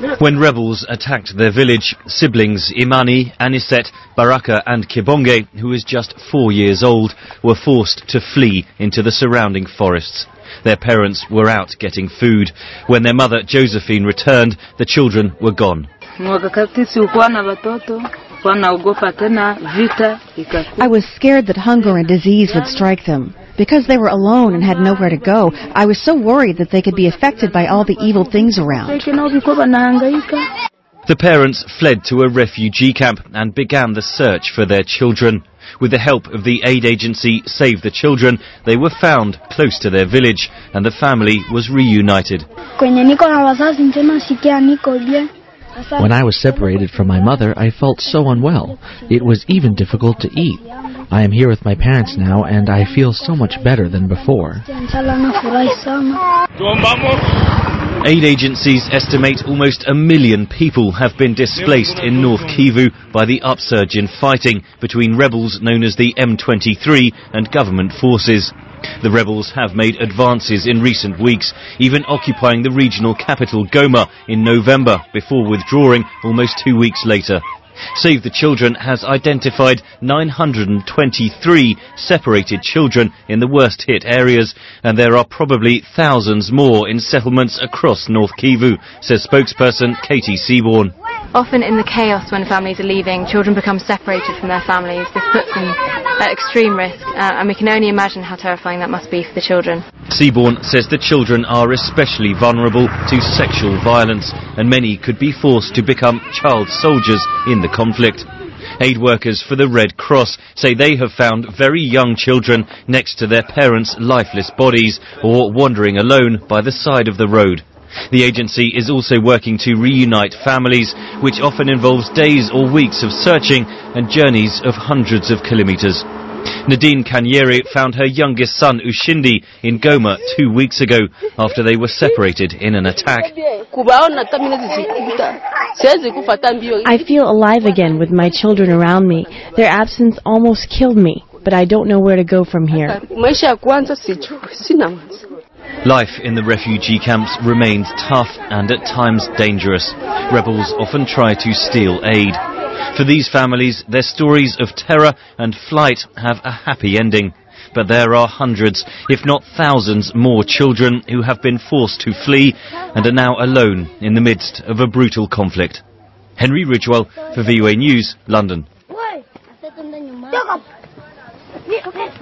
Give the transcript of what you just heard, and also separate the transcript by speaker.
Speaker 1: When rebels attacked their village, siblings Imani, Anisette, Baraka and Kibonge, who is just 4 years old, were forced to flee into the surrounding forests. Their parents were out getting food. When their mother Josephine returned, the children were gone.
Speaker 2: I was scared that hunger and disease would strike them. Because they were alone and had nowhere to go, I was so worried that they could be affected by all the evil things around.
Speaker 1: The parents fled to a refugee camp and began the search for their children. With the help of the aid agency Save the Children, they were found close to their village and the family was reunited.
Speaker 3: When I was separated from my mother, I felt so unwell. It was even difficult to eat. I am here with my parents now, and I feel so much better than before.
Speaker 1: Aid agencies estimate almost 1 million people have been displaced in North Kivu by the upsurge in fighting between rebels known as the M23 and government forces. The rebels have made advances in recent weeks, even occupying the regional capital Goma in November before withdrawing almost 2 weeks later. Save the Children has identified 923 separated children in the worst hit areas, and there are probably thousands more in settlements across North Kivu, says spokesperson Katie Seaborn.
Speaker 4: Often in the chaos when families are leaving, children become separated from their families. This puts them at extreme risk, and we can only imagine how terrifying that must be for the children.
Speaker 1: Seaborn says the children are especially vulnerable to sexual violence, and many could be forced to become child soldiers in the conflict. Aid workers for the Red Cross say they have found very young children next to their parents' lifeless bodies or wandering alone by the side of the road. The agency is also working to reunite families, which often involves days or weeks of searching and journeys of hundreds of kilometres. Nadine Kanyere found her youngest son Ushindi in Goma 2 weeks ago after they were separated in an attack.
Speaker 5: I feel alive again with my children around me. Their absence almost killed me, but I don't know where to go from here.
Speaker 1: Life in the refugee camps remains tough and at times dangerous. Rebels often try to steal aid. For these families, their stories of terror and flight have a happy ending. But there are hundreds, if not thousands, more children who have been forced to flee and are now alone in the midst of a brutal conflict. Henry Ridgewell for VOA News, London.